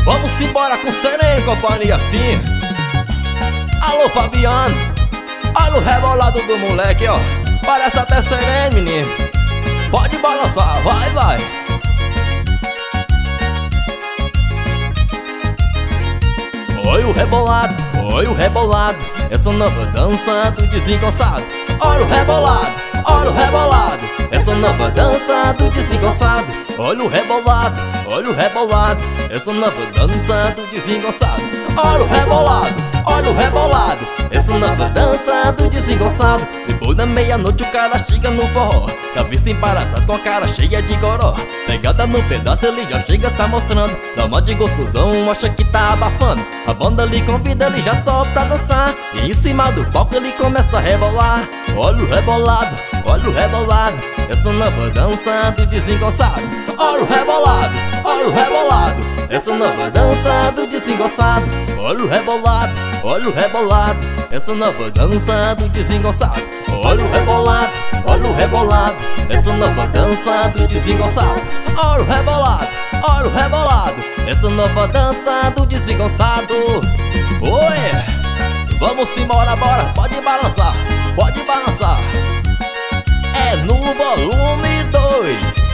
Vamos embora com Sereno, companhia assim. Alô, Fabiano, olha o rebolado do moleque, ó. Parece até Sereno, menino. Pode balançar, vai, vai. Oi o rebolado, essa nova dança do desengonçado. Olha o rebolado, essa nova dança do desengonçado. Olha o rebolado, essa nova dança do desengonçado. Olha o rebolado, essa nova dança do desengonçado. Depois da meia-noite o cara chega no forró, cabeça embaraçada com a cara cheia de goró. Pegada no pedaço ele já chega se mostrando, dá uma de gostosão, acha que tá abafando. A banda lhe convida, ele já sobe pra dançar, e em cima do palco ele começa a rebolar. Olha o rebolado, essa nova dança do desengonçado. Olha o rebolado, essa nova dança do desengonçado. Olha o rebolado, essa nova dança do desengonçado. Olha o rebolado, essa nova dança do desengonçado. Olha o rebolado, essa nova dança do desengonçado. Oi, vamos embora, bora, pode balançar. É no volume 2.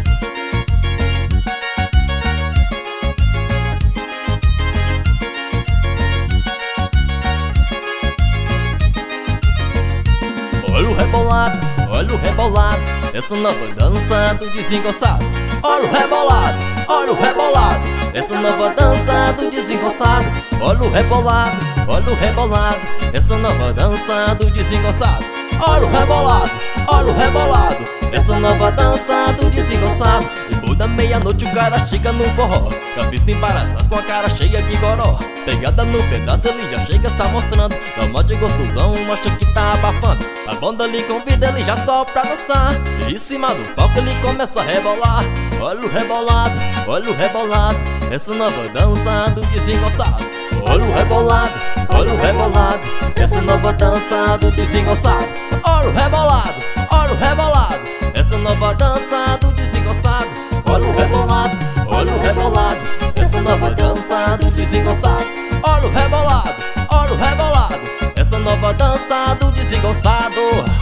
Olha o rebolado, essa nova dança do desengonçado. Olha o rebolado, essa nova dança do desengonçado. Olha o rebolado, essa nova dança do desengonçado. Olha o rebolado, essa nova dança do desengonçado. Depois da meia-noite o cara chega no forró, cabeça embaraçada com a cara cheia de goró. Pegada no pedaço ele já chega se mostrando, dá uma de gostosão, acha que tá abafando. A banda lhe convida, ele já sobe pra dançar, e em cima do palco ele começa a rebolar. Olha o rebolado, essa nova dança do desengonçado. Olha o rebolado, essa nova dança do desengonçado. Olha o rebolado, essa nova dança do desengonçado. Olha o rebolado, essa nova dança do desengonçado. Olha o rebolado, essa nova dança do desengonçado.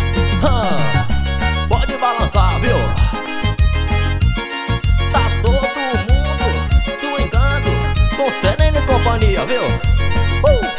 Pode balançar, viu? Tá todo mundo swingando com Sereno e companhia, viu?